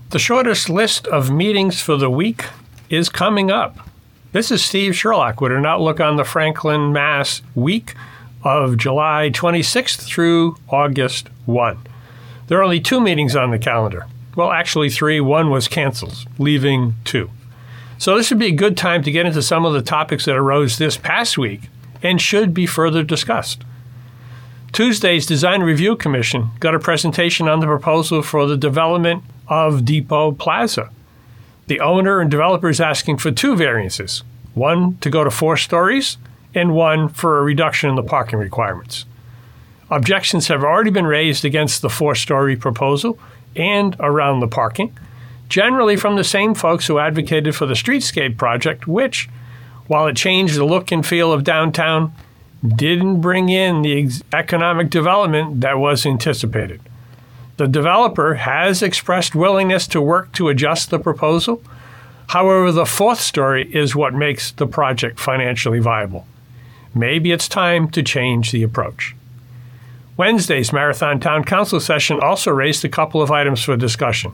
The shortest list of meetings for the week is coming up. This is Steve Sherlock with an outlook on the Franklin, Mass. Week of July 26th through August 1. There are only 2 meetings on the calendar. Well, actually 3. One was canceled, leaving 2. So this would be a good time to get into some of the topics that arose this past week and should be further discussed. Tuesday's Design Review Commission got a presentation on the proposal for the development of Depot Plaza. The owner and developer is asking for 2 variances, one to go to 4 stories and one for a reduction in the parking requirements. Objections have already been raised against the 4-story proposal and around the parking, generally from the same folks who advocated for the streetscape project, which, while it changed the look and feel of downtown, didn't bring in the economic development that was anticipated. The developer has expressed willingness to work to adjust the proposal. However, the 4th story is what makes the project financially viable. Maybe it's time to change the approach. Wednesday's Marathon Town Council session also raised a couple of items for discussion.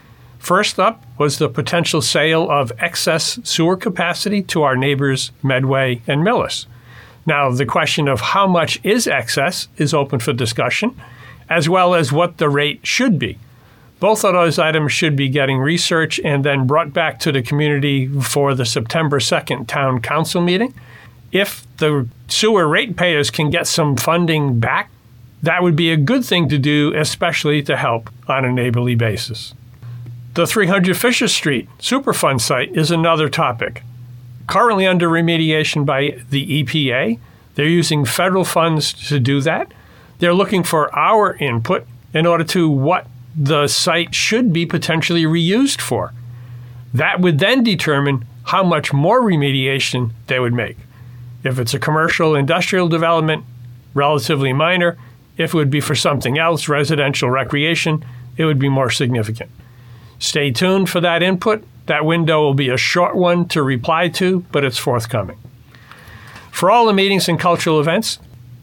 First up was the potential sale of excess sewer capacity to our neighbors Medway and Millis. Now, the question of how much is excess is open for discussion, as well as what the rate should be. Both of those items should be getting research and then brought back to the community for the September 2nd Town Council meeting. If the sewer ratepayers can get some funding back, that would be a good thing to do, especially to help on a neighborly basis. The 300 Fisher Street Superfund site is another topic. Currently under remediation by the EPA, they're using federal funds to do that. They're looking for our input in order to what the site should be potentially reused for. That would then determine how much more remediation they would make. If it's a commercial industrial development, relatively minor. If it would be for something else, residential recreation, it would be more significant. Stay tuned for that input. That window will be a short one to reply to, but it's forthcoming. For all the meetings and cultural events,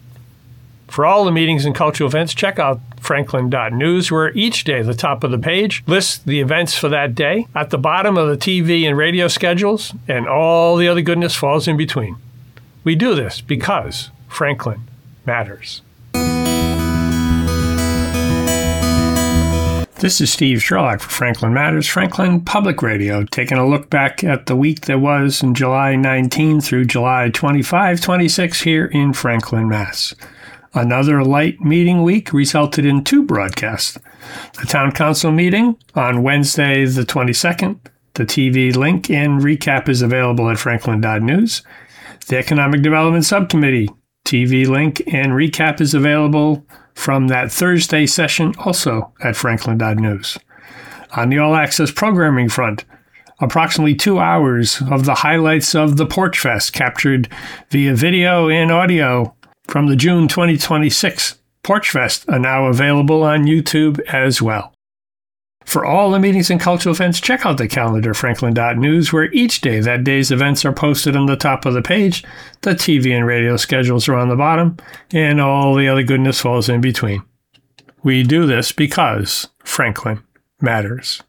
check out franklin.news, where each day the top of the page lists the events for that day. At the bottom of the TV and radio schedules, and all the other goodness falls in between. We do this because Franklin matters. This is Steve Sherlock for Franklin Matters, Franklin Public Radio, taking a look back at the week that was in July 19 through July 25, 26 here in Franklin, Mass. Another light meeting week resulted in 2 broadcasts. The Town Council meeting on Wednesday the 22nd. The TV link and recap is available at franklin.news. The Economic Development Subcommittee TV link and recap is available from that Thursday session also at franklin.news. On the All Access programming front, approximately 2 hours of the highlights of the Porch Fest captured via video and audio from the June 2026 Porch Fest are now available on YouTube as well. For all the meetings and cultural events, check out the calendar, franklin.news, where each day that day's events are posted on the top of the page. The TV and radio schedules are on the bottom, and all the other goodness falls in between. We do this because Franklin matters.